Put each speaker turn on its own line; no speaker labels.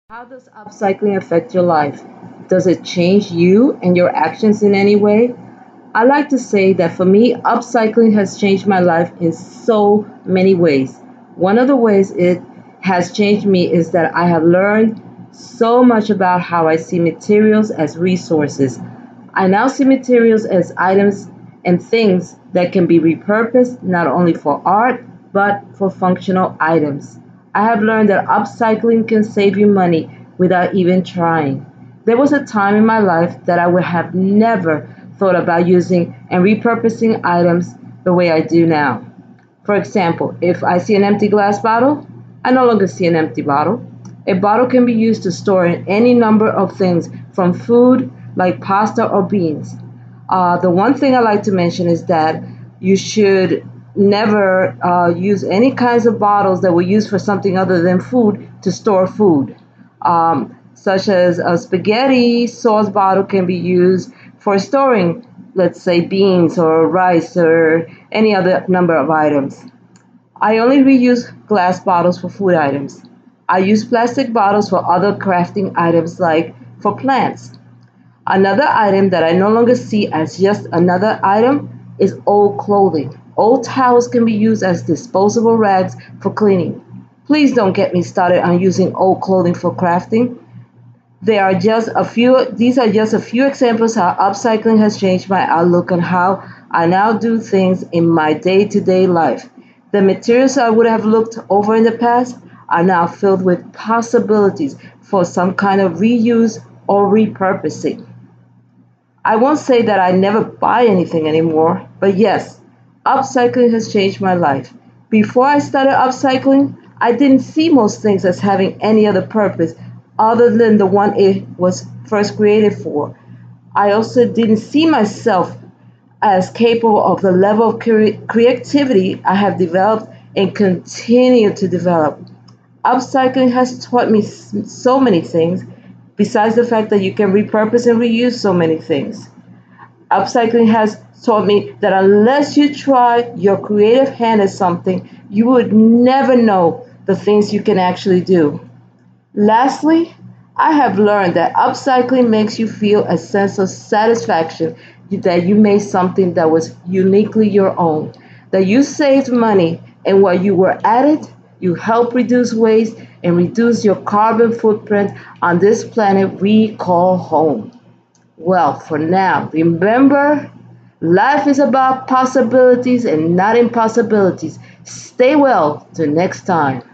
How does upcycling affect your life? Does it change you and your actions in any way? I like to say that for me, upcycling has changed my life in so many ways. One of the ways it has changed me is that I have learned so much about how I see materials as resources. I now see materials as items and things that can be repurposed not only for art but for functional items. I have learned that upcycling can save you money without even trying. There was a time in my life that I would have never thought about using and repurposing items the way I do now. For example, if I see an empty glass bottle, I no longer see an empty bottle. A bottle can be used to store in any number of things, from food like pasta or beans. The one thing I like to mention is that you should never use any kinds of bottles that were used for something other than food to store food, such as a spaghetti sauce bottle can be used for storing, let's say, beans or rice or any other number of items. I only reuse glass bottles for food items. I use plastic bottles for other crafting items like for plants. Another item that I no longer see as just another item is old clothing. Old towels can be used as disposable rags for cleaning. Please don't get me started on using old clothing for crafting. These are just a few examples how upcycling has changed my outlook on how I now do things in my day-to-day life. The materials I would have looked over in the past are now filled with possibilities for some kind of reuse or repurposing. I won't say that I never buy anything anymore, but yes, upcycling has changed my life. Before I started upcycling, I didn't see most things as having any other purpose other than the one it was first created for. I also didn't see myself as capable of the level of creativity I have developed and continue to develop. Upcycling has taught me so many things, besides the fact that you can repurpose and reuse so many things. Upcycling has taught me that unless you try your creative hand at something, you would never know the things you can actually do. Lastly, I have learned that upcycling makes you feel a sense of satisfaction that you made something that was uniquely your own, that you saved money, and while you were at it, you helped reduce waste and reduce your carbon footprint on this planet we call home. Well, for now, remember, life is about possibilities and not impossibilities. Stay well till next time.